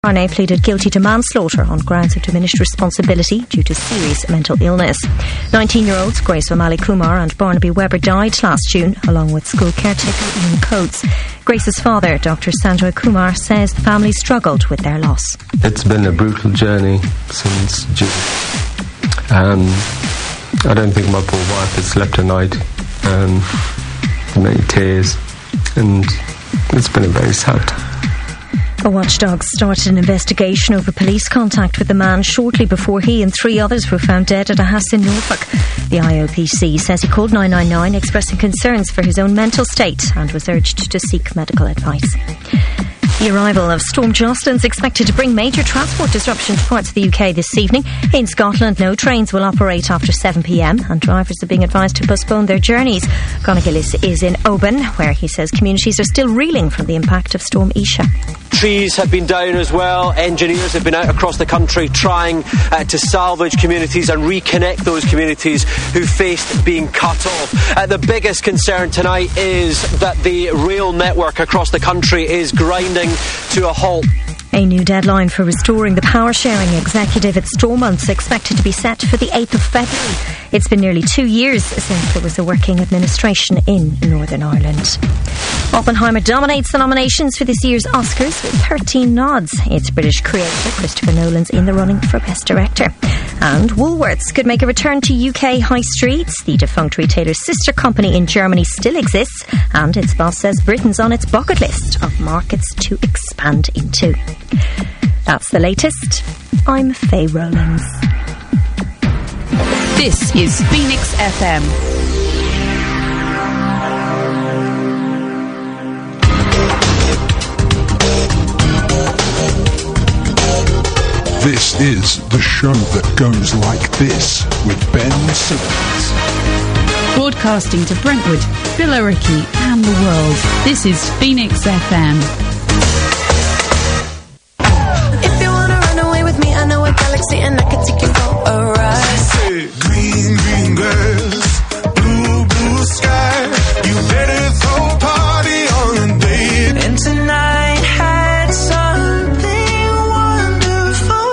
Arne pleaded guilty to manslaughter on grounds of diminished responsibility due to serious mental illness. 19-year-olds Grace O'Malley Kumar and Barnaby Webber died last June, along with school caretaker Ian Coates. Grace's father, Dr. Sanjoy Kumar, says the family struggled with their loss. It's been a brutal journey since June. I don't think my poor wife has slept a night. Many tears, and it's been a very sad time. A watchdog started an investigation over police contact with the man shortly before he and 3 others were found dead at a house in Norfolk. The IOPC says he called 999 expressing concerns for his own mental state and was urged to seek medical advice. The arrival of Storm Jocelyn is expected to bring major transport disruption to parts of the UK this evening. In Scotland, no trains will operate after 7 p.m. and drivers are being advised to postpone their journeys. Conor Gillis is in Oban, where he says communities are still reeling from the impact of Storm Isha. Trees have been down as well. Engineers have been out across the country trying to salvage communities and reconnect those communities who faced being cut off. The biggest concern tonight is that the rail network across the country is grinding to a halt. A new deadline for restoring the power sharing executive at Stormont's expected to be set for the 8th of February. It's been nearly 2 years since there was a working administration in Northern Ireland. Oppenheimer dominates the nominations for this year's Oscars with 13 nods. It's British creator Christopher Nolan's in the running for Best Director. And Woolworths could make a return to UK high streets. The defunct retailer's sister company in Germany still exists, and its boss says Britain's on its bucket list of markets to expand into. That's the latest. I'm Faye Rowlands. This is Phoenix FM. This is the show that goes like this with Ben Simmons. Broadcasting to Brentwood, Billericay and the world. This is Phoenix FM. If you wanna run away with me, I know a galaxy and I can take you for a ride. Green, green grass, blue, blue sky. You better throw a party on a date. And tonight had something wonderful.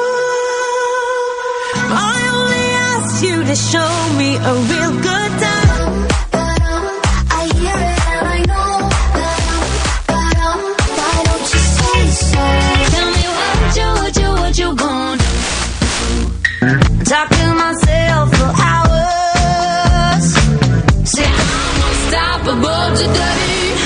I only asked you to show me a real good time. I hear it and I know. Why don't you say so? Tell me what you gonna do? Talk to myself for hours. Say I'm unstoppable today.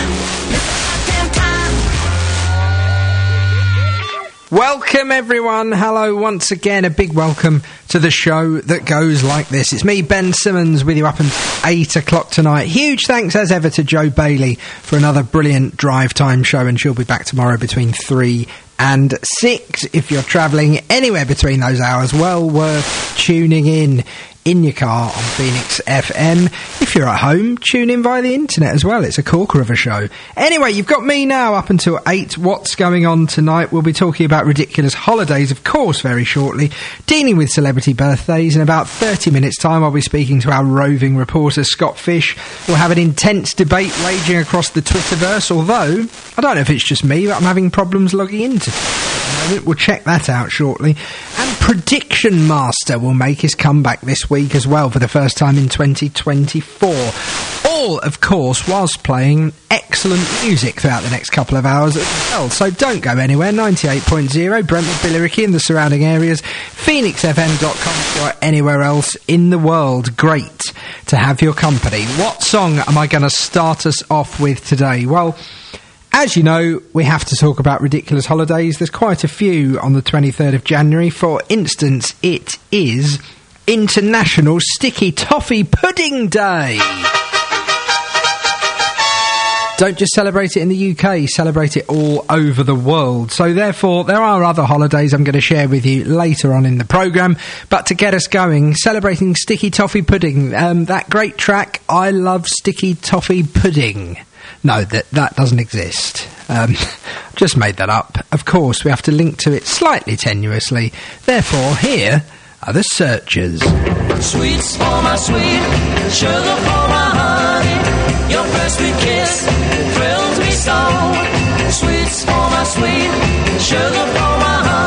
Welcome everyone, hello once again, a big welcome to the show that goes like this. It's me, Ben Simmons, with you up until 8 o'clock tonight. Huge thanks as ever to Jo Bailey for another brilliant drive time show, and she'll be back tomorrow between 3 and 6. If you're travelling anywhere between those hours, well worth tuning in your car on Phoenix FM. If you're at home, tune in via the internet as well. It's a corker of a show. Anyway, you've got me now up until 8. What's going on tonight? We'll be talking about ridiculous holidays, of course, very shortly. Dealing with celebrity birthdays. In about 30 minutes' time, I'll be speaking to our roving reporter, Scott Fish. We'll have an intense debate raging across the Twitterverse, although I don't know if it's just me, but I'm having problems logging into it. We'll check that out shortly. And Prediction Master will make his comeback this week as well for the first time in 2024. All, of course, whilst playing excellent music throughout the next couple of hours as well. So don't go anywhere. 98.0, Brentwood, Billericay and the surrounding areas. PhoenixFM.com if you're anywhere else in the world. Great to have your company. What song am I going to start us off with today? Well, as you know, we have to talk about ridiculous holidays. There's quite a few on the 23rd of January. For instance, it is International Sticky Toffee Pudding Day. Don't just celebrate it in the UK, celebrate it all over the world. So therefore, there are other holidays I'm going to share with you later on in the programme. But to get us going, celebrating Sticky Toffee Pudding, that great track, I Love Sticky Toffee Pudding. No, that doesn't exist. Just made that up. Of course, we have to link to it slightly tenuously. Therefore, here are the Searchers. Sweets for my sweet, sugar for my honey. Your first sweet kiss thrills me so. Sweets for my sweet, sugar for my honey.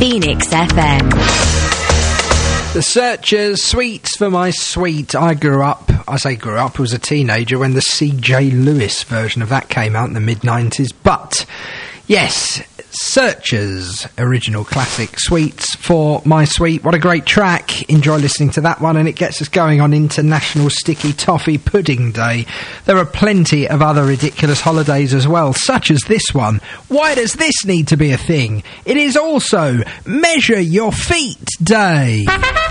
Phoenix FM. The Searchers, Sweets for My Sweet. I was a teenager when the C.J. Lewis version of that came out in the mid-90s. But, yes, Searchers, original classic, Sweets for My Sweet. What a great track. Enjoy listening to that one, and it gets us going on International Sticky Toffee Pudding Day. There are plenty of other ridiculous holidays as well, such as this one. Why does this need to be a thing? It is also Measure Your Feet Day.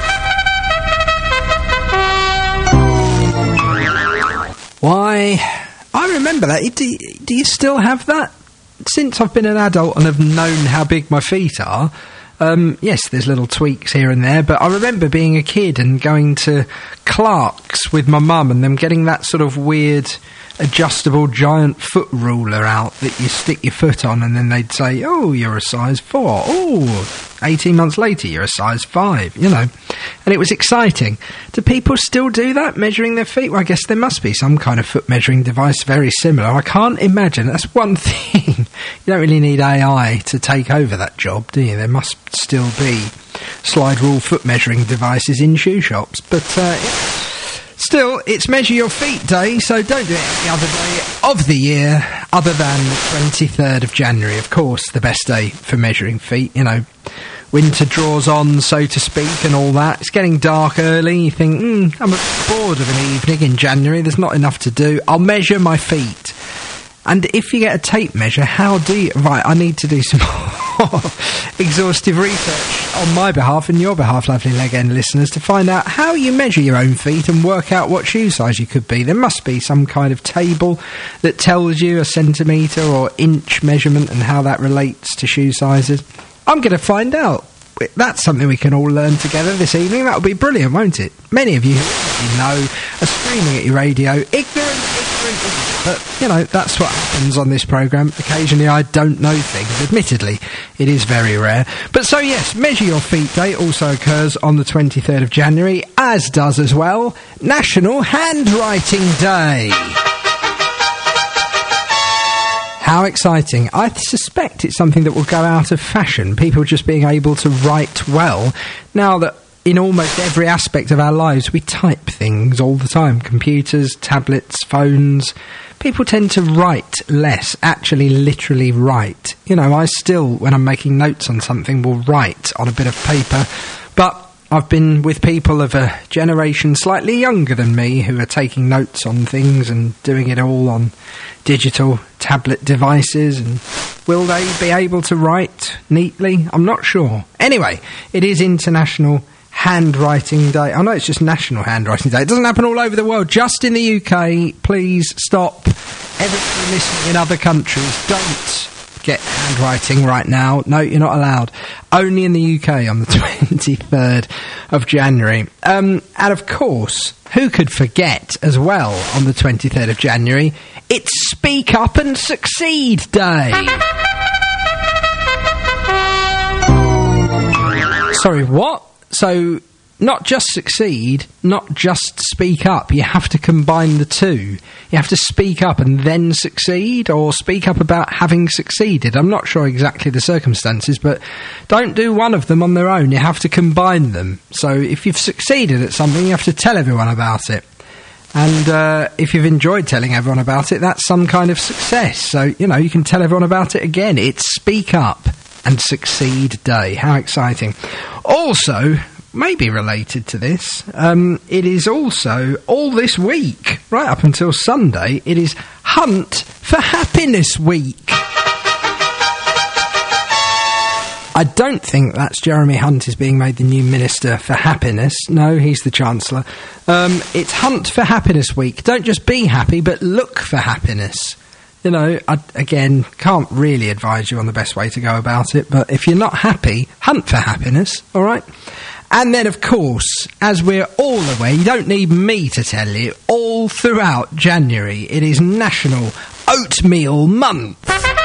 Why? I remember that. Do you still have that? Since I've been an adult and have known how big my feet are, yes, there's little tweaks here and there, but I remember being a kid and going to Clark's with my mum and them getting that sort of weird adjustable giant foot ruler out that you stick your foot on, and then they'd say, oh, you're a size 4. Oh, 18 months later, you're a size 5, you know. And it was exciting. Do people still do that, measuring their feet? Well, I guess there must be some kind of foot measuring device very similar. I can't imagine. That's one thing. You don't really need AI to take over that job, do you? There must still be slide rule foot measuring devices in shoe shops. But, still, it's Measure Your Feet Day, so don't do it any other day of the year other than the 23rd of January. Of course, the best day for measuring feet, you know. Winter draws on, so to speak, and all that. It's getting dark early. You think, I'm bored of an evening in January. There's not enough to do. I'll measure my feet. And if you get a tape measure, how do you... Right, I need to do some more exhaustive research on my behalf and your behalf, lovely leg end listeners, to find out how you measure your own feet and work out what shoe size you could be. There must be some kind of table that tells you a centimetre or inch measurement and how that relates to shoe sizes. I'm going to find out. That's something we can all learn together this evening. That'll be brilliant, won't it? Many of you who know are screaming at your radio, ignorant. But, you know, that's what happens on this programme. Occasionally I don't know things. Admittedly, it is very rare. But so, yes, Measure Your Feet Day also occurs on the 23rd of January, as does as well National Handwriting Day. How exciting. I suspect it's something that will go out of fashion, people just being able to write well, now that in almost every aspect of our lives we type things all the time. Computers, tablets, phones. People tend to write less, actually literally write. You know, I still, when I'm making notes on something, will write on a bit of paper, but I've been with people of a generation slightly younger than me who are taking notes on things and doing it all on digital tablet devices, and will they be able to write neatly? I'm not sure. Anyway, it is International Handwriting Day. I know it's just National Handwriting Day. It doesn't happen all over the world, just in the UK. Please stop. Everybody listening in other countries, don't get handwriting right now. No, you're not allowed. Only in the UK on the 23rd of January. And of course, who could forget as well on the 23rd of January, it's Speak Up and Succeed Day. Sorry, what? So, not just succeed, not just speak up. You have to combine the two. You have to speak up and then succeed, or speak up about having succeeded. I'm not sure exactly the circumstances, but don't do one of them on their own. You have to combine them. So if you've succeeded at something, you have to tell everyone about it. And if you've enjoyed telling everyone about it, that's some kind of success. So, you know, you can tell everyone about it again. It's Speak Up and Succeed Day. How exciting. Also, maybe related to this, it is also, all this week, right up until Sunday, it is Hunt for Happiness Week. I don't think that's Jeremy Hunt is being made the new Minister for Happiness. No, he's the Chancellor. It's Hunt for Happiness Week. Don't just be happy, but look for happiness. You know, I, again, can't really advise you on the best way to go about it, but if you're not happy, hunt for happiness, all right? And then, of course, as we're all aware, you don't need me to tell you, all throughout January, it is National Oatmeal Month.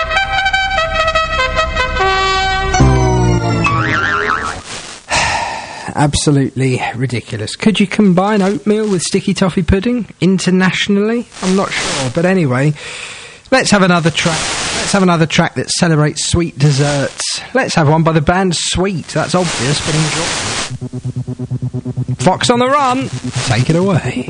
Absolutely ridiculous. Could you combine oatmeal with sticky toffee pudding internationally? I'm not sure, but anyway, let's have another track. Let's have another track that celebrates sweet desserts. Let's have one by the band Sweet. That's obvious, but enjoy. Fox on the Run. Take it away.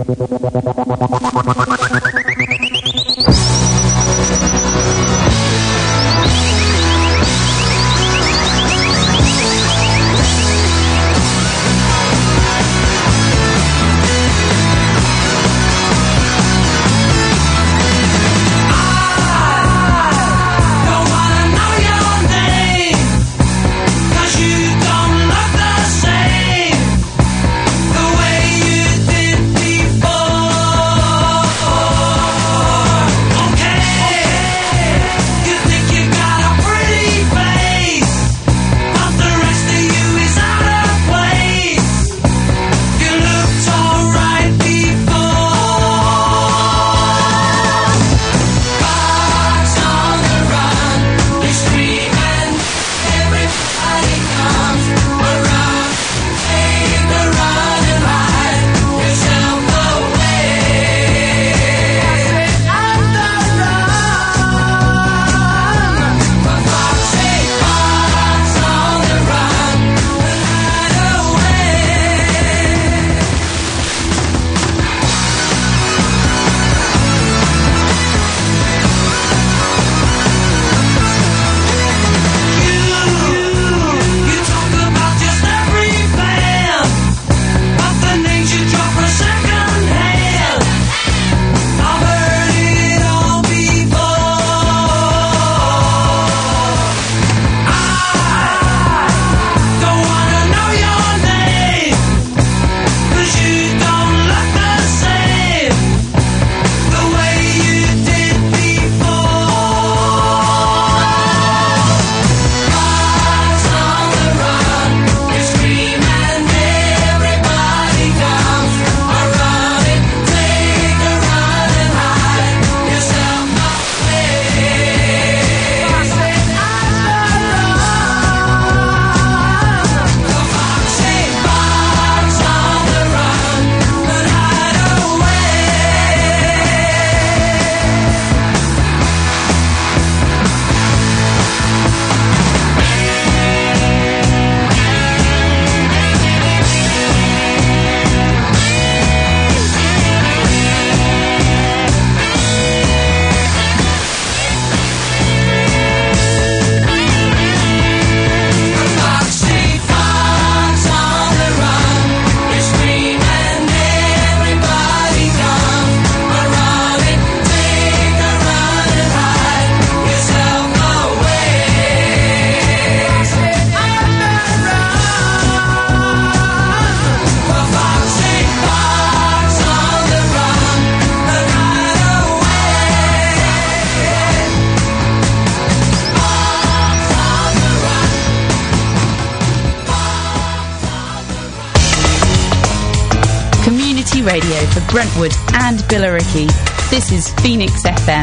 Radio for Brentwood and Billericay. This is Phoenix FM.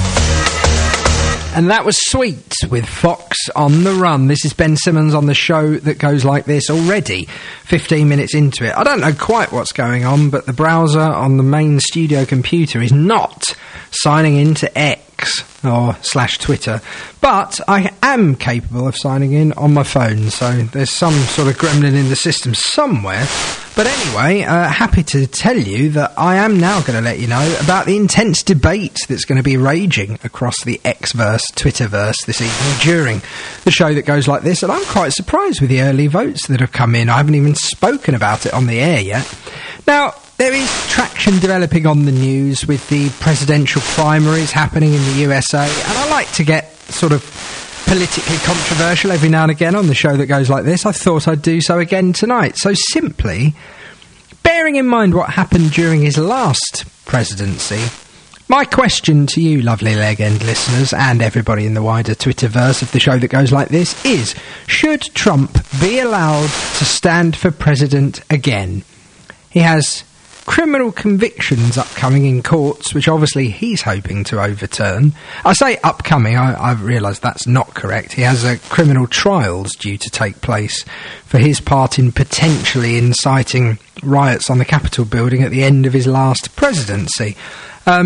And that was Sweet with Fox on the Run. This is Ben Simmons on the show that goes like this already, 15 minutes into it. I don't know quite what's going on, but the browser on the main studio computer is not signing into X or /Twitter. But I am capable of signing in on my phone, so there's some sort of gremlin in the system somewhere. But anyway, happy to tell you that I am now going to let you know about the intense debate that's going to be raging across the X-verse, Twitterverse this evening during the show that goes like this. And I'm quite surprised with the early votes that have come in. I haven't even spoken about it on the air yet. Now, there is traction developing on the news with the presidential primaries happening in the USA, and I like to get sort of politically controversial every now and again on the show that goes like this. I thought I'd do so again tonight. So simply, bearing in mind what happened during his last presidency, my question to you, lovely Leg End listeners, and everybody in the wider Twitterverse of the show that goes like this is, should Trump be allowed to stand for president again? He has criminal convictions upcoming in courts, which obviously he's hoping to overturn. I say upcoming, I've realised that's not correct. He has criminal trials due to take place for his part in potentially inciting riots on the Capitol building at the end of his last presidency.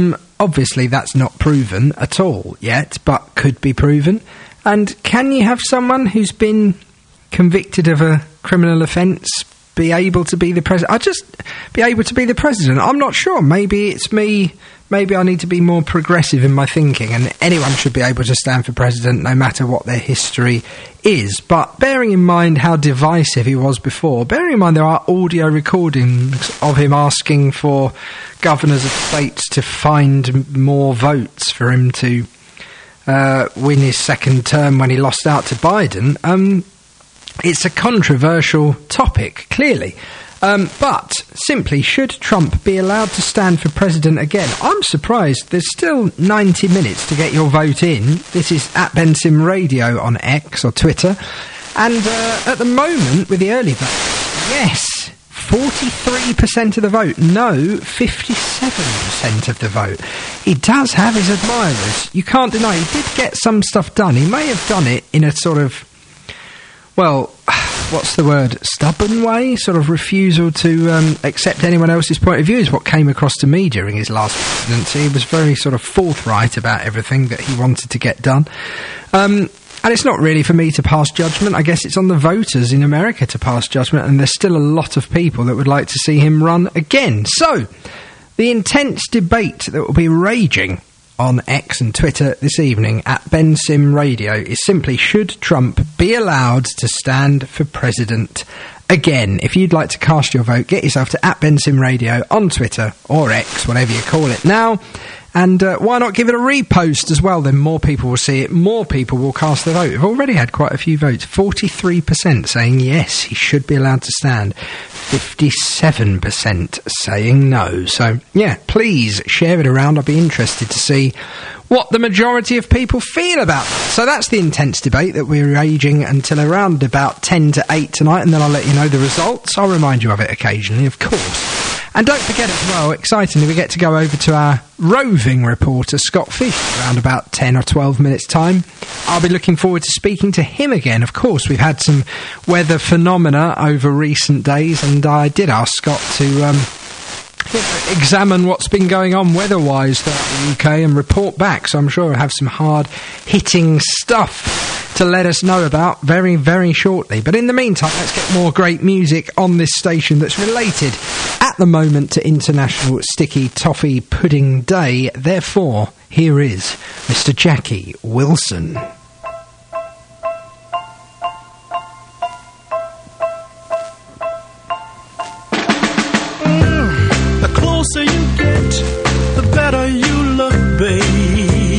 obviously that's not proven at all yet, but could be proven. And can you have someone who's been convicted of a criminal offence be able to be the president? I'll just be able to be the president. I'm not sure. Maybe it's me. Maybe I need to be more progressive in my thinking, and anyone should be able to stand for president no matter what their history is. But bearing in mind how divisive he was before, bearing in mind there are audio recordings of him asking for governors of states to find more votes for him to win his second term when he lost out to Biden, it's a controversial topic, clearly. But simply, should Trump be allowed to stand for president again? I'm surprised. There's still 90 minutes to get your vote in. This is at BenSim Radio on X or Twitter. And at the moment, with the early vote, yes, 43% of the vote. No, 57% of the vote. He does have his admirers. You can't deny he did get some stuff done. He may have done it in a sort of, well, what's the word, stubborn way, sort of refusal to accept anyone else's point of view is what came across to me during his last presidency. He was very sort of forthright about everything that he wanted to get done. And it's not really for me to pass judgment. I guess it's on the voters in America to pass judgment, and there's still a lot of people that would like to see him run again. So, the intense debate that will be raging on X and Twitter this evening at BenSim Radio is simply, should Trump be allowed to stand for president again? If you'd like to cast your vote, get yourself to at BenSim Radio on Twitter or X, whatever you call it now. And why not give it a repost as well? Then more people will see it, more people will cast their vote. We've already had quite a few votes. 43% saying yes, he should be allowed to stand. 57% saying no. So, yeah, please share it around. I'll be interested to see what the majority of people feel about that. So that's the intense debate that we're raging until around about 10 to 8 tonight, and then I'll let you know the results. I'll remind you of it occasionally, of course. And don't forget as well, excitingly, we get to go over to our roving reporter, Scott Fish, around about 10 or 12 minutes' time. I'll be looking forward to speaking to him again. Of course, we've had some weather phenomena over recent days, and I did ask Scott to examine what's been going on weather-wise throughout the UK and report back, so I'm sure we'll have some hard-hitting stuff to let us know about very, very shortly. But in the meantime, let's get more great music on this station that's related at the moment to International Sticky Toffee Pudding Day. Therefore, here is Mr. Jackie Wilson. The closer you get, the better you look, baby.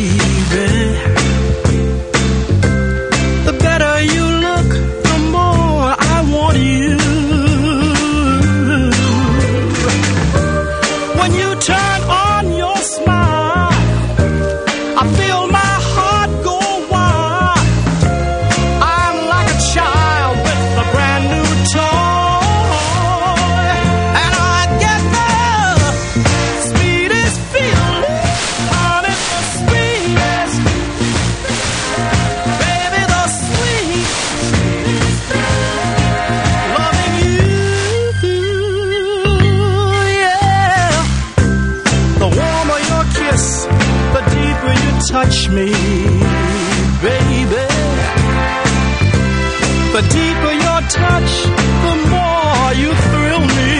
The better you look, the more I want you. When you turn on your smile, I feel my heart go wild. I'm like a child with a brand new toy, and I get the sweetest feeling, honey, the sweetest, baby, the sweetest, loving you, yeah. The warmer your kiss, the deeper you touch me, baby. The deeper your touch, the more you thrill me.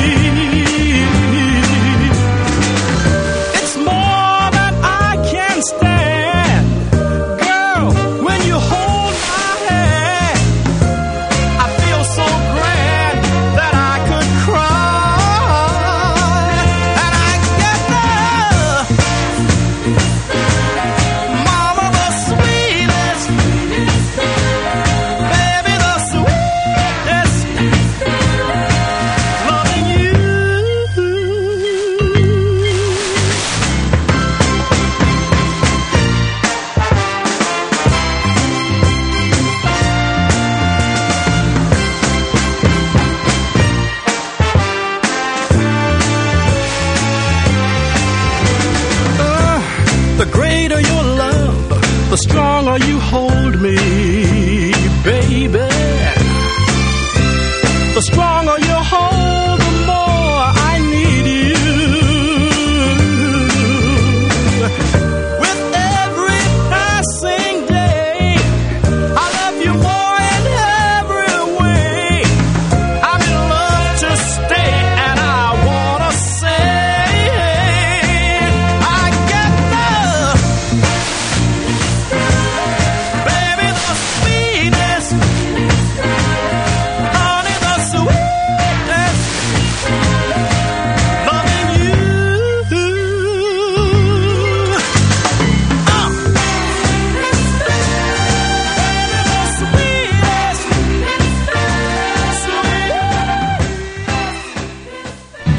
It's more than I can stand. Girl, when you hold my hand, I feel so grand that I could cry. And I get the mama, the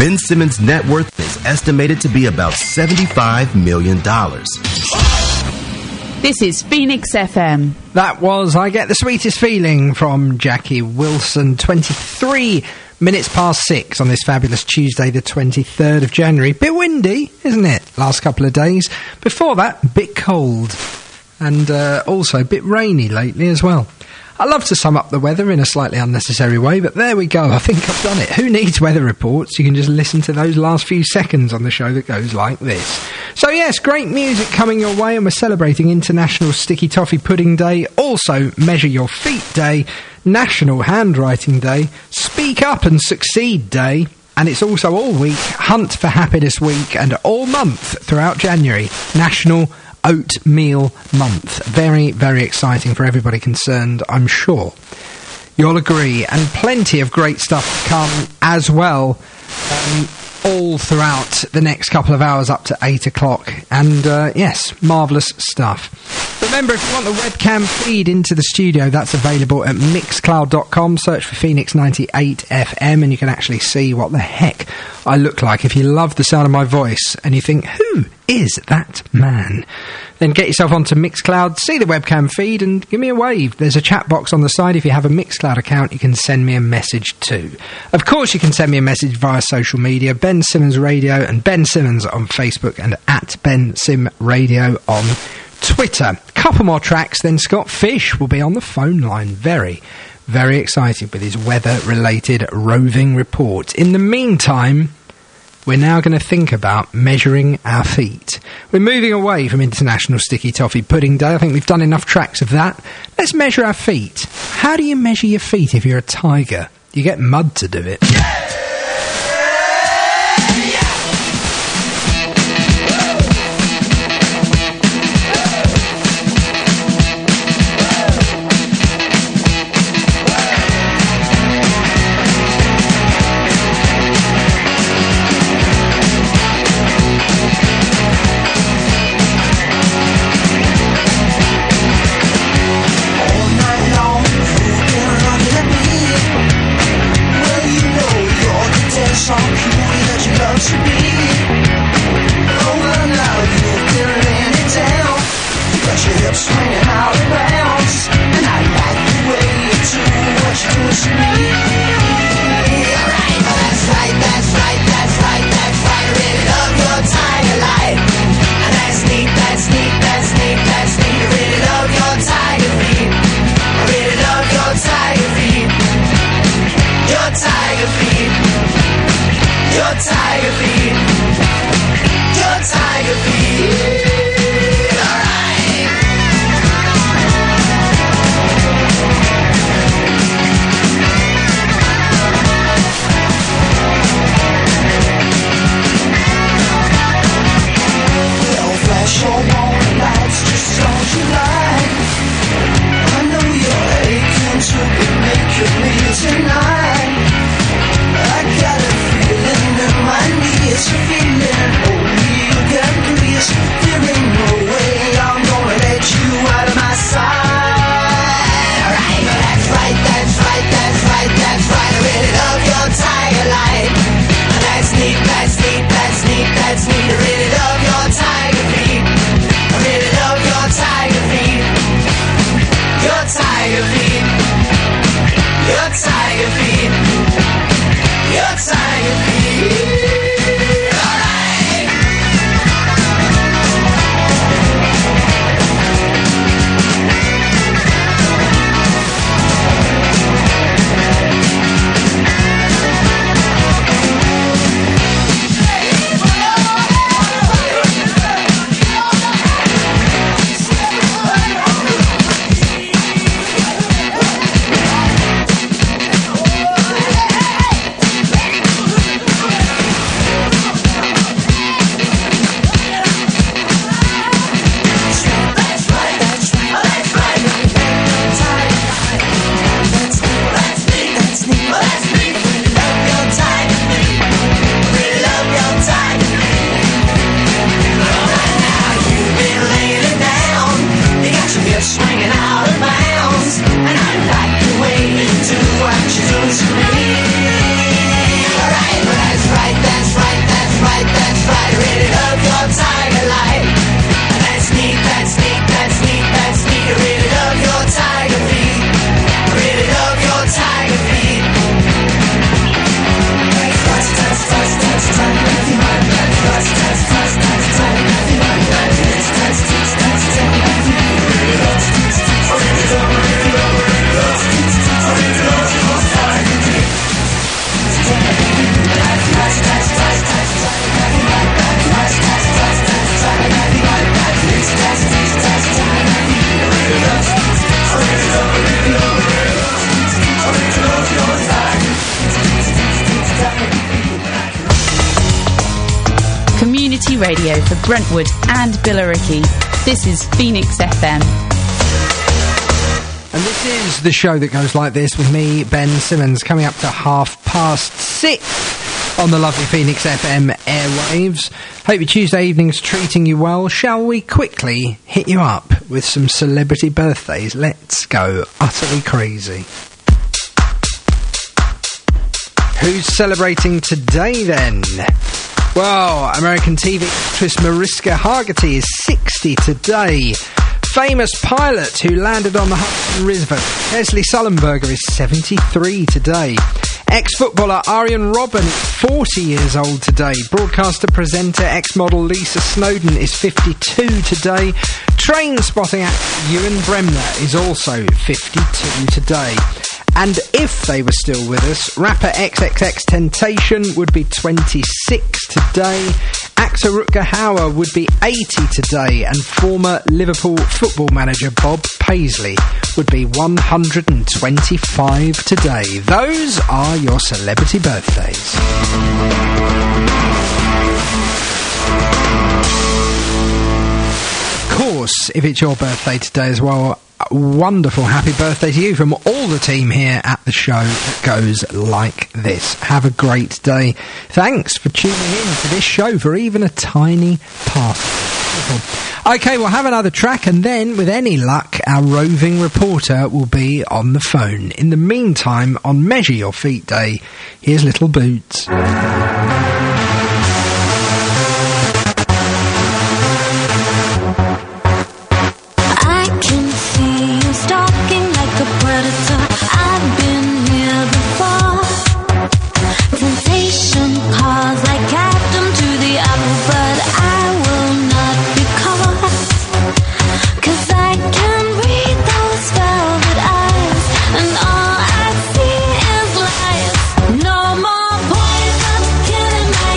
Ben Simmons' net worth is estimated to be about $75 million. This is Phoenix FM. That was I Get the Sweetest Feeling from Jackie Wilson. 23 minutes past 6 on this fabulous Tuesday, the 23rd of January. Bit windy, isn't it? Last couple of days. Before that, bit cold. And also a bit rainy lately as well. I love to sum up the weather in a slightly unnecessary way, but there we go. I think I've done it. Who needs weather reports? You can just listen to those last few seconds on the show that goes like this. So yes, great music coming your way, and we're celebrating International Sticky Toffee Pudding Day, also Measure Your Feet Day, National Handwriting Day, Speak Up and Succeed Day, and it's also all week Hunt for Happiness Week, and all month throughout January, National Oatmeal Month. Very, very exciting for everybody concerned, I'm sure. You'll agree. And plenty of great stuff to come as well, all throughout the next couple of hours up to 8 o'clock. And, yes, marvellous stuff. Remember, if you want the webcam feed into the studio, that's available at mixcloud.com. Search for Phoenix 98 FM and you can actually see what the heck I look like. If you love the sound of my voice and you think, who is that man? Then get yourself onto Mixcloud, see the webcam feed and give me a wave. There's a chat box on the side. If you have a Mixcloud account, you can send me a message too. Of course, you can send me a message via social media, Ben Simmons Radio and Ben Simmons on Facebook and at Ben Sim Radio on Twitter. Couple more tracks, then Scott Fish will be on the phone line. Very, very excited with his weather-related roving report. In the meantime, we're now going to think about measuring our feet. We're moving away from International Sticky Toffee Pudding Day. I think we've done enough tracks of that. Let's measure our feet. How do you measure your feet if you're a tiger? You get mud to do it. Right, that's community radio for Brentwood and Billericay. This is Phoenix FM. And this is the show that goes like this with me, Ben Simmons, coming up to 6:30 on the lovely Phoenix FM airwaves. Hope your Tuesday evening's treating you well. Shall we quickly hit you up with some celebrity birthdays? Let's go utterly crazy. Who's celebrating today then? Well, American TV actress Mariska Hargitay is 60 today. Famous pilot who landed on the Hudson River, Leslie Sullenberger, is 73 today. Ex-footballer Arjen Robben is 40 years old today. Broadcaster, presenter, ex-model Lisa Snowden is 52 today. Train-spotting actor Ewan Bremner is also 52 today. And if they were still with us, rapper XXXTentacion would be 26 today. Actor Rutger Hauer would be 80 today, and former Liverpool football manager Bob Paisley would be 125 today. Those are your celebrity birthdays. Of course, if it's your birthday today as well, a wonderful happy birthday to you from all the team here at the show that goes like this. Have a great day. Thanks for tuning in to this show for even a tiny part. Okay, we'll have another track, and then, with any luck, our roving reporter will be on the phone. In the meantime, on Measure Your Feet Day, here's Little Boots. No more poison, killing my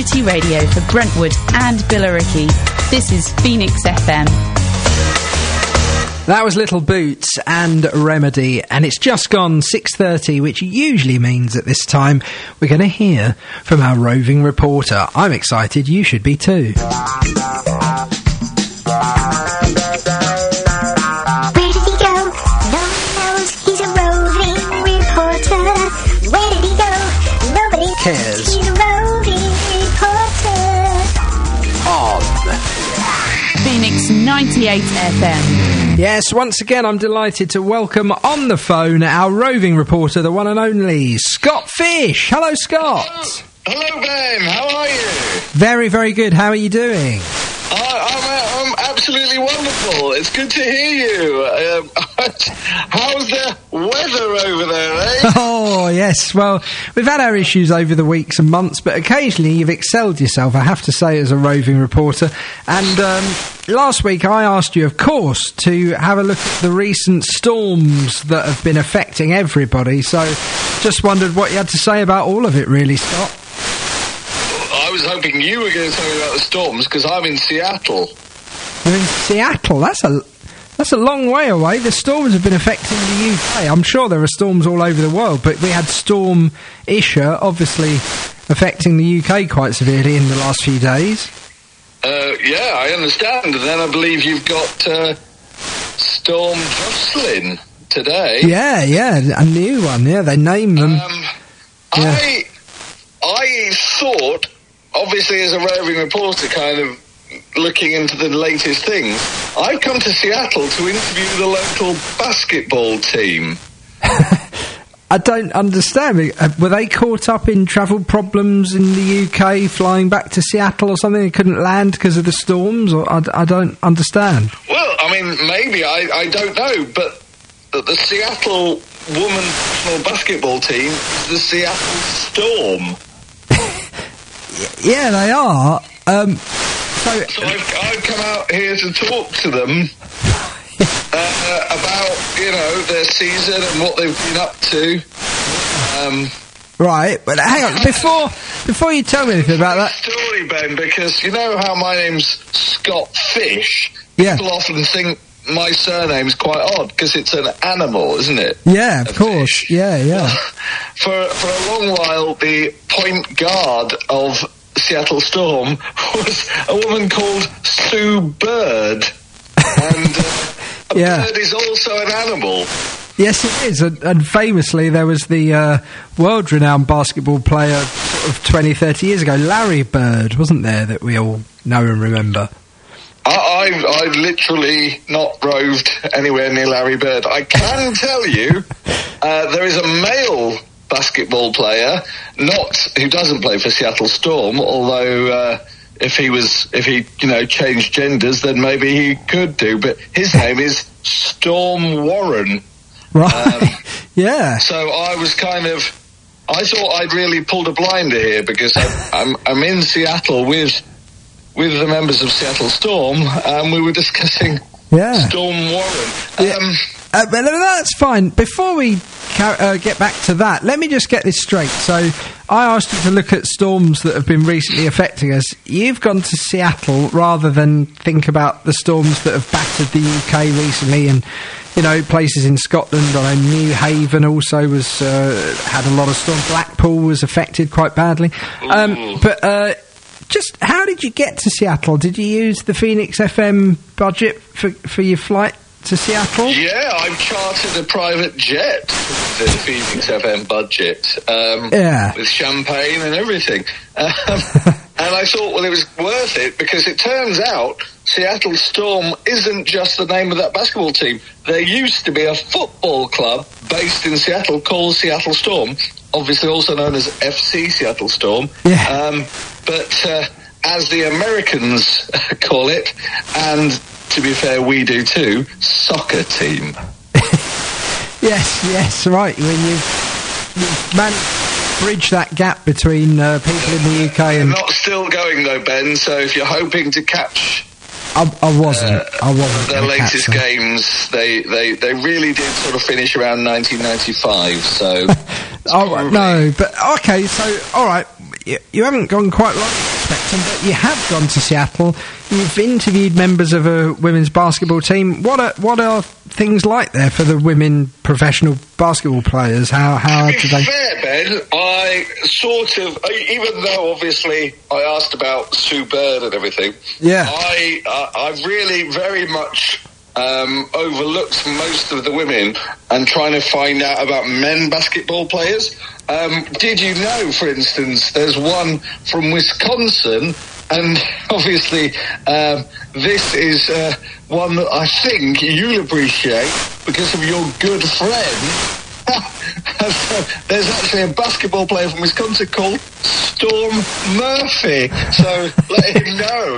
community radio for Brentwood and Billericay. This is Phoenix FM. That was Little Boots and Remedy, and it's just gone 6:30, which usually means at this time we're going to hear from our roving reporter. I'm excited, you should be too. Where did he go? No one knows. He's a roving reporter. Where did he go? Nobody cares. He's a roving reporter. Phoenix 98 FM. Yes, once again I'm delighted to welcome on the phone our roving reporter, the one and only Scott Fish. Hello, Scott. Hello, Ben. How are you? Very, very good. How are you doing? I'm absolutely wonderful. It's good to hear you. How's the weather over there, eh? Oh, yes. Well, we've had our issues over the weeks and months, but occasionally you've excelled yourself, I have to say, as a roving reporter. And last week I asked you, of course, to have a look at the recent storms that have been affecting everybody. So just wondered what you had to say about all of it, really, Scott. I was hoping you were going to tell me about the storms, because I'm in Seattle. You're in Seattle? That's a long way away. The storms have been affecting the UK. I'm sure there are storms all over the world, but we had Storm Isha, obviously affecting the UK quite severely in the last few days. Yeah, I understand. And then I believe you've got Storm Jocelyn today. Yeah, a new one. Yeah, they named them. I thought, obviously as a roving reporter, kind of looking into the latest things, I'd come to Seattle to interview the local basketball team. I don't understand. Were they caught up in travel problems in the UK, flying back to Seattle or something? They couldn't land because of the storms? Or I don't understand. Well, I mean, maybe. I don't know. But the Seattle women's national basketball team is the Seattle Storm. Yeah, they are. So I've come out here to talk to them about, their season and what they've been up to. Right, but hang on, before you tell me anything about that story, Ben, because you know how my name's Scott Fish. Yeah. People often think my surname's quite odd because it's an animal, isn't it? Yeah, of course. Fish. Yeah. For a long while, the point guard of Seattle Storm was a woman called Sue Bird, and a bird is also an animal. Yes, it is, and famously there was the world-renowned basketball player sort of 20, 30 years ago, Larry Bird, wasn't there, that we all know and remember? I've literally not roved anywhere near Larry Bird. I can tell you there is a male basketball player, who doesn't play for Seattle Storm, although if he changed genders, then maybe he could do, but his name is Storm Warren. Right. Yeah. So I thought I'd really pulled a blinder here, because I'm in Seattle with the members of Seattle Storm, and we were discussing Storm Warren. But that's fine. Before we get back to that, let me just get this straight. So I asked you to look at storms that have been recently affecting us. You've gone to Seattle rather than think about the storms that have battered the UK recently, and places in Scotland. I know New Haven also was had a lot of storms. Blackpool was affected quite badly. Just how did you get to Seattle? Did you use the Phoenix FM budget for your flight to Seattle? Yeah, I've chartered a private jet for the Phoenix FM budget. With champagne and everything. And I thought, well, it was worth it, because it turns out Seattle Storm isn't just the name of that basketball team. There used to be a football club based in Seattle called Seattle Storm, obviously also known as FC Seattle Storm. Yeah. But as the Americans call it, and to be fair, we do too, soccer team. Yes, right. When you've managed to bridge that gap between people in the UK and... Not still going though, Ben, so if you're hoping to catch... I wasn't. Their latest games, they really did sort of finish around 1995, so... No, but okay, so, alright, you haven't gone quite long Beckton, but you have gone to Seattle. You've interviewed members of a women's basketball team. What are things like there for the women professional basketball players? How do they... fair, Ben, I sort of, even though obviously I asked about Sue Bird and everything, yeah, I've really very much overlooked most of the women and trying to find out about men basketball players. Did you know, for instance, there's one from Wisconsin, and obviously this is one that I think you'll appreciate because of your good friend. There's actually a basketball player from Wisconsin called Storm Murphy. So let Nick know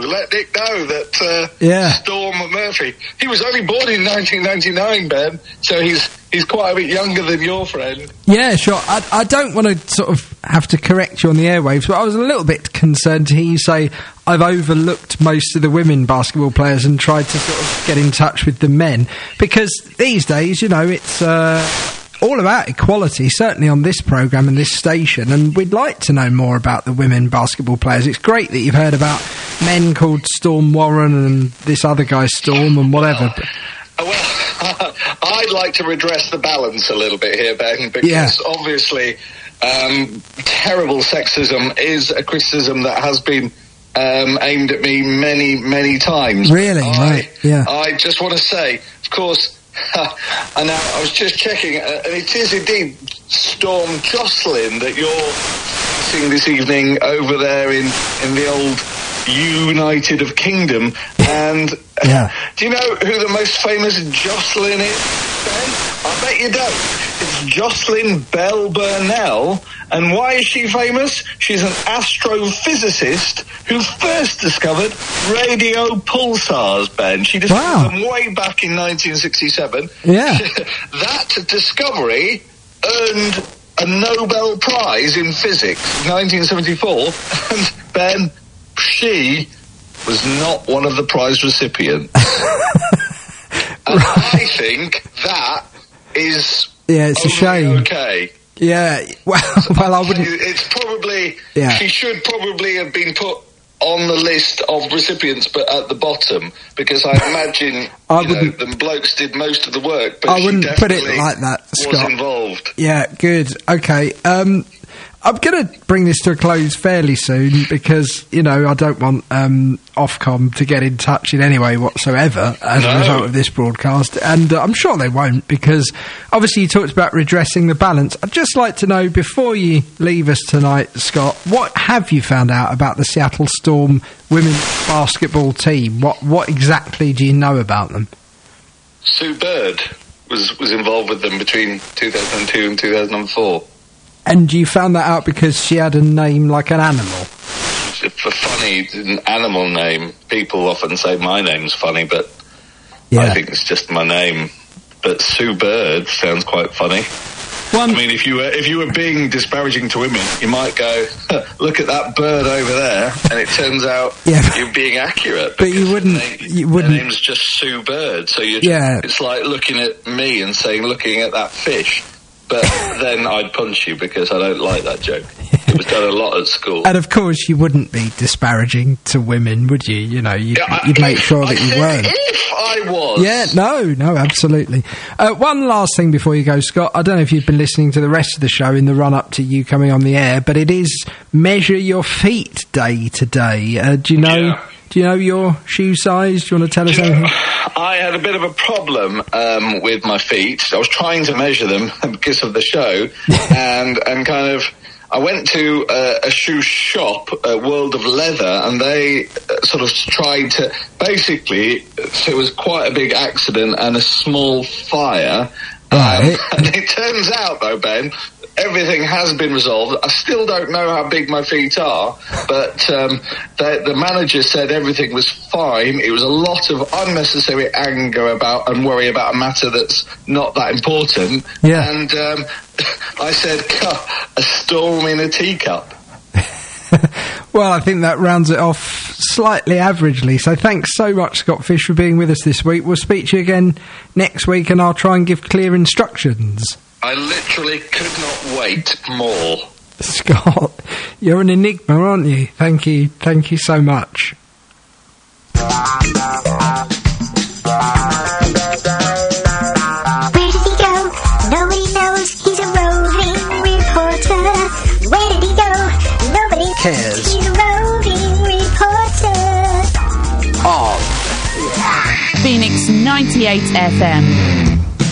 that Storm Murphy. He was only born in 1999, Ben. So he's quite a bit younger than your friend. Yeah, sure. I don't want to sort of have to correct you on the airwaves, but I was a little bit concerned to hear you say I've overlooked most of the women basketball players and tried to sort of get in touch with the men, because these days, you know, it's all about equality, certainly on this programme and this station, and we'd like to know more about the women basketball players. It's great that you've heard about men called Storm Warren and this other guy Storm and whatever. Well, I'd like to redress the balance a little bit here, Ben, because obviously terrible sexism is a criticism that has been aimed at me many, many times. Really? Right. Yeah. I just want to say, of course, and now I was just checking, and it is indeed Storm Jocelyn that you're seeing this evening over there in the old United of Kingdom. And do you know who the most famous Jocelyn is, Ben? I bet you don't. It's Jocelyn Bell Burnell. And why is she famous? She's an astrophysicist who first discovered radio pulsars, Ben. She discovered them way back in 1967. Yeah. That discovery earned a Nobel Prize in Physics in 1974. And, Ben, she was not one of the prize recipients. And I think that is... Yeah, it's a shame. Okay. Yeah, well, I wouldn't... It's probably... Yeah. She should probably have been put on the list of recipients, but at the bottom, because I imagine the blokes did most of the work, but I wouldn't put it like that, Scott. Was involved. Yeah, good. Okay. I'm going to bring this to a close fairly soon because, you know, I don't want Ofcom to get in touch in any way whatsoever as a result of this broadcast. And I'm sure they won't, because obviously you talked about redressing the balance. I'd just like to know, before you leave us tonight, Scott, what have you found out about the Seattle Storm women's basketball team? What exactly do you know about them? Sue Bird was involved with them between 2002 and 2004. And you found that out because she had a name like an animal? For funny, an animal name. People often say my name's funny, but I think it's just my name. But Sue Bird sounds quite funny. I mean, if you were being disparaging to women, you might go, look at that bird over there, and it turns out you're being accurate. But you wouldn't. Her name's just Sue Bird, so it's like looking at me and saying, looking at that fish. But then I'd punch you because I don't like that joke. It was done a lot at school. And of course you wouldn't be disparaging to women, would you? You know, you'd make sure that you weren't. If I was. Yeah, no, absolutely. One last thing before you go, Scott. I don't know if you've been listening to the rest of the show in the run-up to you coming on the air, but it is Measure Your Feet Day today. Do you know... Yeah. Do you know your shoe size? Do you want to tell us anything? I had a bit of a problem with my feet. I was trying to measure them because of the show, and kind of... I went to a shoe shop, World of Leather, and they sort of tried to... Basically, it was quite a big accident and a small fire. Right. And it turns out, though, Ben... Everything has been resolved. I still don't know how big my feet are, but the manager said everything was fine. It was a lot of unnecessary anger about and worry about a matter that's not that important. Yeah. And I said, a storm in a teacup. Well, I think that rounds it off slightly averagely. So thanks so much, Scott Fish, for being with us this week. We'll speak to you again next week, and I'll try and give clear instructions. I literally could not wait more. Scott, You're an enigma, aren't you? Thank you so much. Where did he go? Nobody knows. He's a roving reporter. Where did he go? Nobody cares. He's a roving reporter. Oh. Phoenix 98 FM.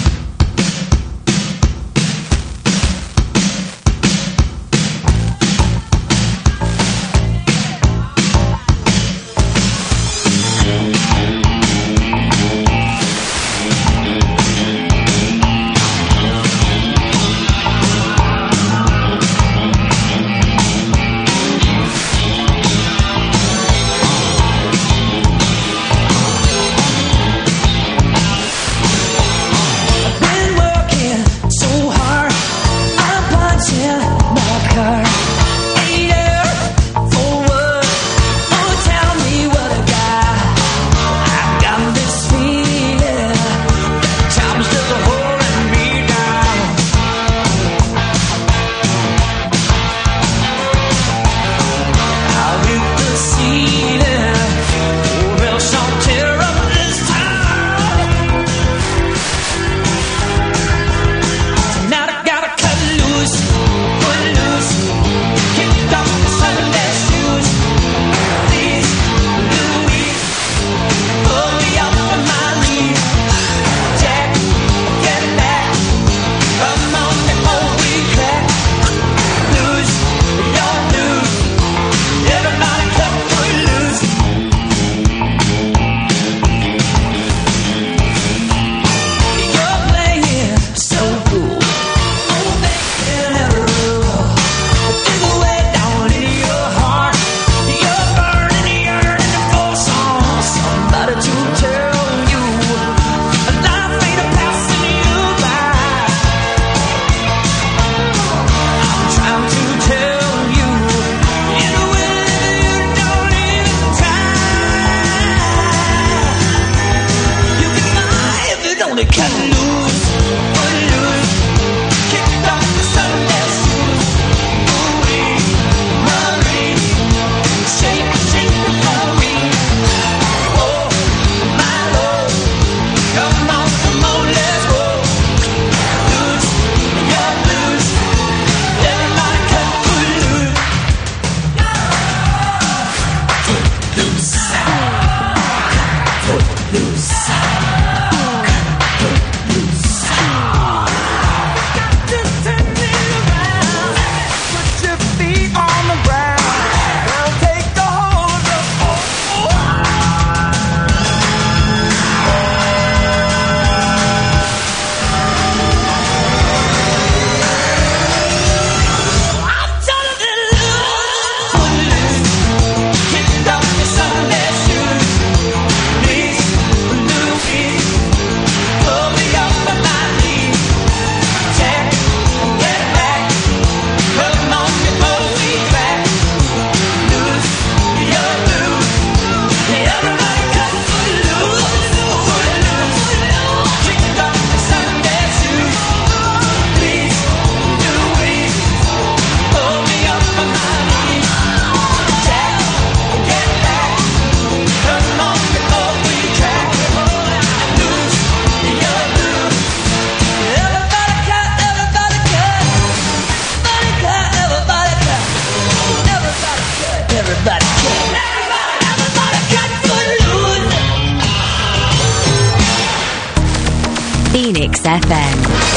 Phoenix FM.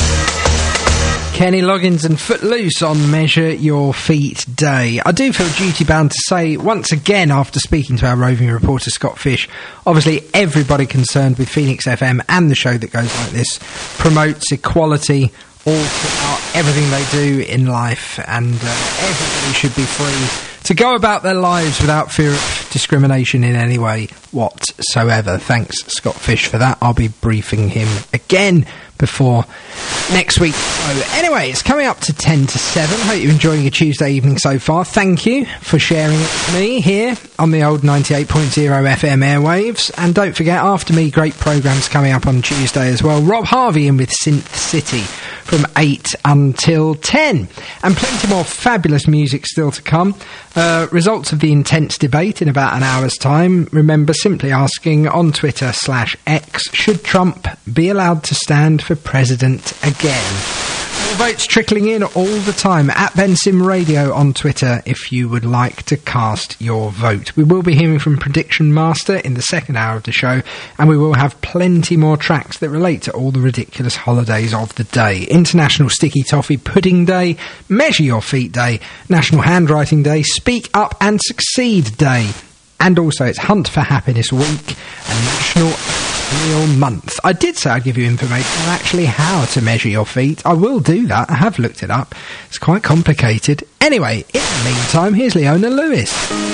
Kenny Loggins and Footloose on Measure Your Feet Day. I do feel duty bound to say, once again, after speaking to our roving reporter Scott Fish, obviously everybody concerned with Phoenix FM and the show that goes like this promotes equality all throughout everything they do in life, and everybody should be free to go about their lives without fear of discrimination in any way whatsoever. Thanks, Scott Fish, for that. I'll be briefing him again before next week. So anyway, it's coming up to 10 to 7. Hope you're enjoying your Tuesday evening so far. Thank you for sharing it with me here on the old 98.0 FM airwaves. And don't forget, after me, great programmes coming up on Tuesday as well. Rob Harvey in with Synth City from 8 until 10. And plenty more fabulous music still to come. Results of the intense debate in about an hour's time. Remember, simply asking on Twitter/X, should Trump be allowed to stand for president again? More votes trickling in all the time at Ben Sim Radio on Twitter if you would like to cast your vote. We will be hearing from Prediction Master in the second hour of the show, and we will have plenty more tracks that relate to all the ridiculous holidays of the day. International Sticky Toffee Pudding Day, Measure Your Feet Day, National Handwriting Day, Speak Up and Succeed Day, and also it's Hunt for Happiness Week and National Oatmeal Month. I did say I'd give you information on actually how to measure your feet. I will do that. I have looked it up. It's quite complicated. Anyway, in the meantime, here's Leona Lewis.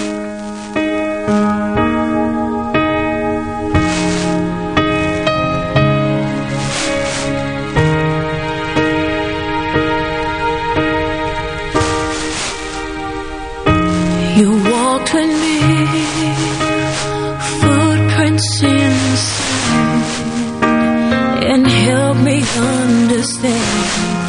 You walked with me, footprints in the sand, and helped me understand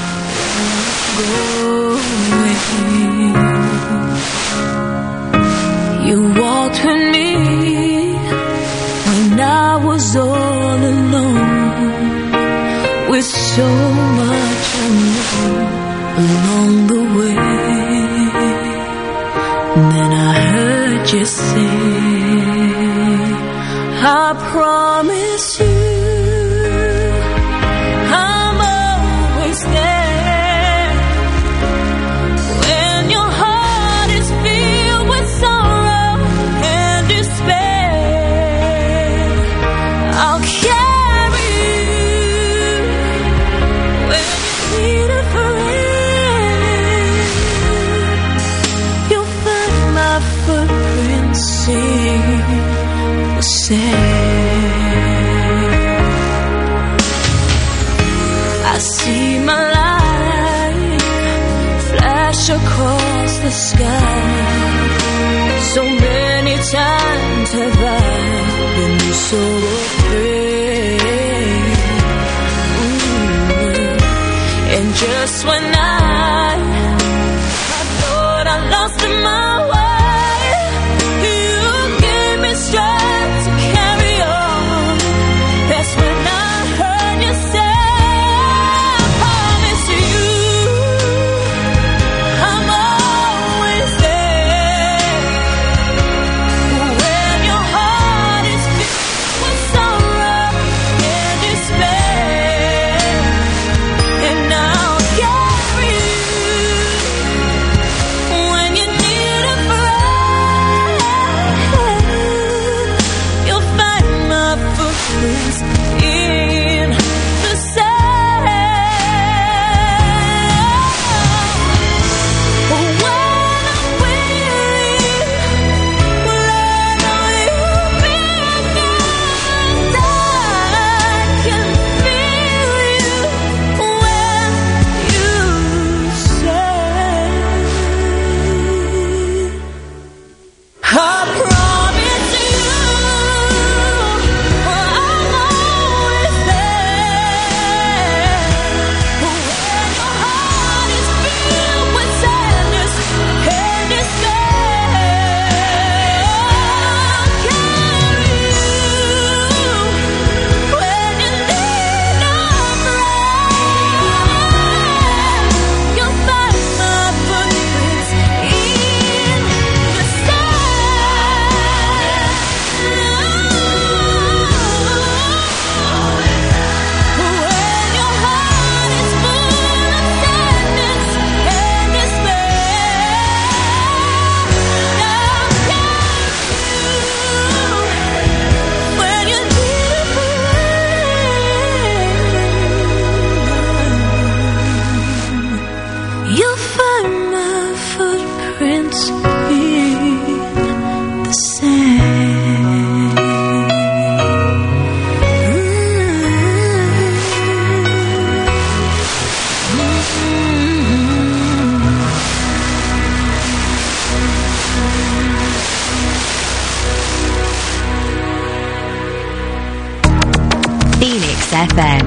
where I'm going. You walked with me when I was all alone, with so much unknown along the way. Then I heard you say, I promise you I'm always there. When your heart is filled with sorrow and despair, I'll carry you when you need a friend. You'll find my footprints in the sand. I see my light flash across the sky. So many times have I been so afraid. And just when I thought I lost my way, you gave me strength to carry on. That's when I heard you say, I promise you I'm always there. When your heart is filled with sorrow and despair, and I'll carry FM.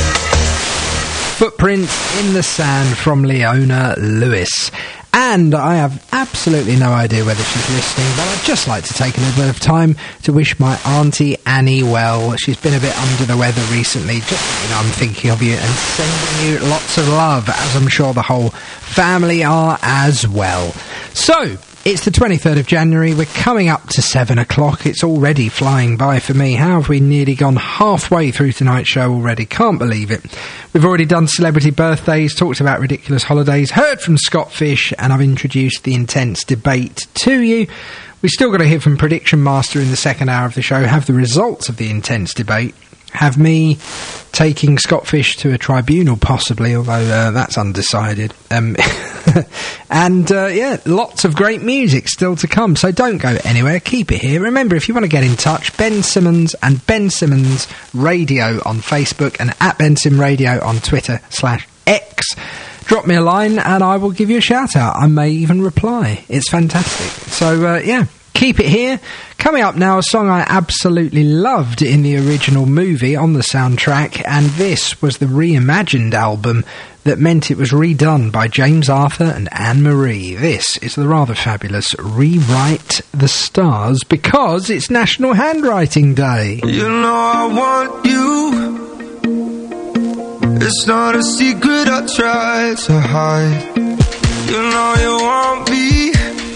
Footprints in the Sand from Leona Lewis. And I have absolutely no idea whether she's listening, but I'd just like to take a little bit of time to wish my Auntie Annie well. She's been a bit under the weather recently. Just, you know, I'm thinking of you and sending you lots of love, as I'm sure the whole family are as well. So, it's the 23rd of January, we're coming up to 7 o'clock, it's already flying by for me. How have we nearly gone halfway through tonight's show already? Can't believe it. We've already done celebrity birthdays, talked about ridiculous holidays, heard from Scott Fish, and I've introduced the intense debate to you. We've still got to hear from Prediction Master in the second hour of the show, have the results of the intense debate, have me taking Scott Fish to a tribunal possibly, although that's undecided. And yeah, lots of great music still to come, so don't go anywhere, keep it here. Remember, if you want to get in touch, Ben Simmons and Ben Simmons Radio on Facebook and at Ben Sim Radio on Twitter/X. Drop me a line and I will give you a shout out. I may even reply. It's fantastic. So yeah, keep it here. Coming up now, a song I absolutely loved in the original movie on the soundtrack, and this was the reimagined album that meant it was redone by James Arthur and Anne-Marie. This is the rather fabulous Rewrite the Stars, because it's National Handwriting Day. You know I want you. It's not a secret I try to hide. You know you want me,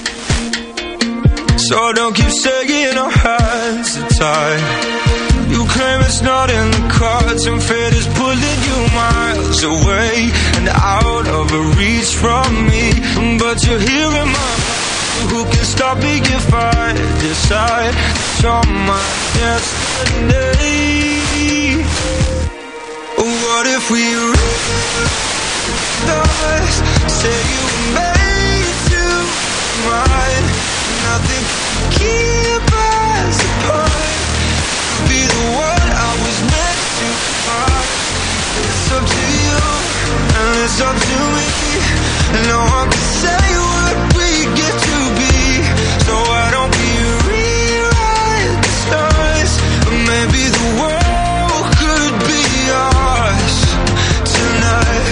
so don't keep saying our hands are tied. You claim it's not in the cards, and fate is pulling you miles away and out of reach from me. But you're here in my heart. Who can stop me if I decide that you're my destiny? What if we stars, say you made you mine? Nothing can keep us apart. Be the one I was meant to find. It's up to you, and it's up to me. And no one can say what we get to be. So why don't we rewrite the stars? Or maybe the world could be ours tonight.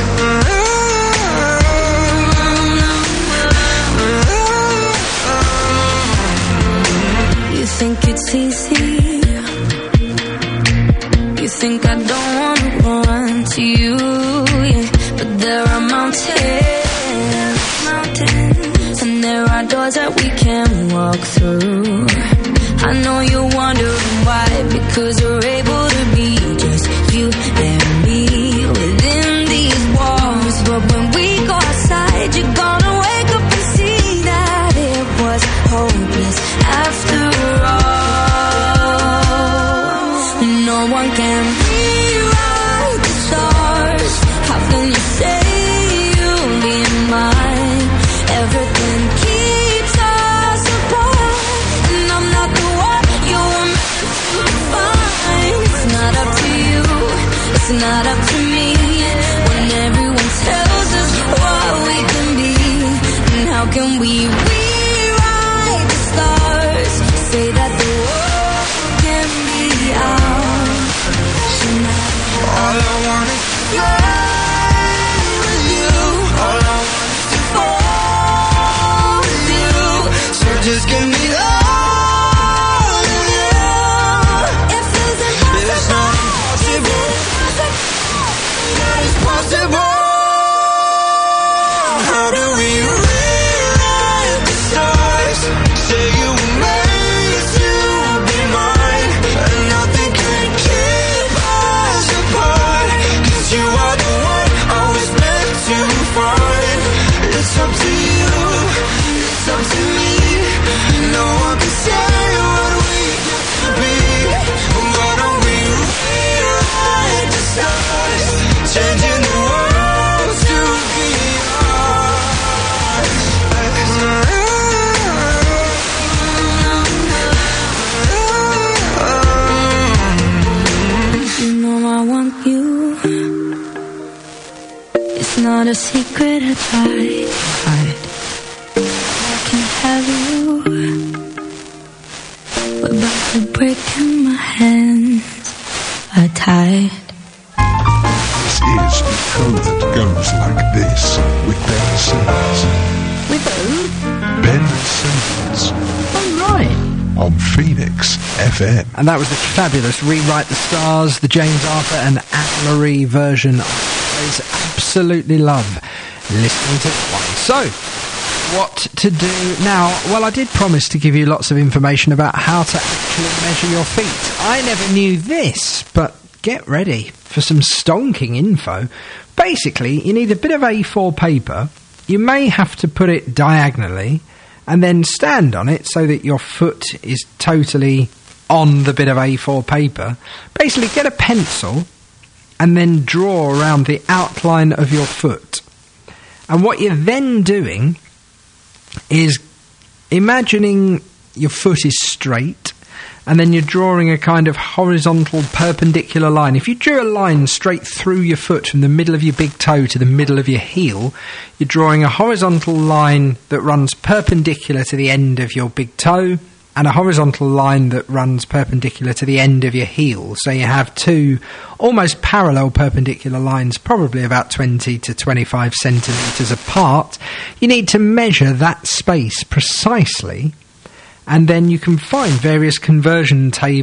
You think it's easy? You think I don't wanna run to you, yeah. But there are mountains, and there are doors that we can walk through. I know you're wondering why, because you're able to be just you and me within these walls. But when we go outside, you're gonna wake up and see that it was hopeless after all. No one can rewrite the stars. How can you say you'll be mine? Everything keeps us apart, and I'm not the one you were meant to find. It's not up to you, it's not up to me. When everyone tells us what we can be, and how can we rewrite the stars? Say that the world can be ours. All I want is to fly with you. All I want is to fall with you. So just give me all of you. It's not impossible. That is possible. How do we rewrite the stars? Say you were made to be mine, and nothing can keep us apart. 'Cause you are the one I was meant to find. It's up to you, it's up to me. No one can say what we get to be. Why don't we rewrite the stars? Changing the world to be ours. You know I want you. It's not a secret I tried. I can have you. We're about to break and my hands are tied. with Ben Simmons. With who? Ben Simmons. Oh, right. On Phoenix FM. And that was the fabulous Rewrite the Stars, the James Arthur and Anne-Marie version. I absolutely love listening to that one. So, what to do now? Well, I did promise to give you lots of information about how to actually measure your feet. I never knew this, but get ready for some stonking info. Basically, you need a bit of A4 paper. You may have to put it diagonally and then stand on it so that your foot is totally on the bit of A4 paper. Basically, get a pencil and then draw around the outline of your foot. And what you're then doing is imagining your foot is straight, and then you're drawing a kind of horizontal perpendicular line. If you drew a line straight through your foot from the middle of your big toe to the middle of your heel, you're drawing a horizontal line that runs perpendicular to the end of your big toe, and a horizontal line that runs perpendicular to the end of your heel. So you have two almost parallel perpendicular lines, probably about 20 to 25 centimetres apart. You need to measure that space precisely, and then you can find various conversion tables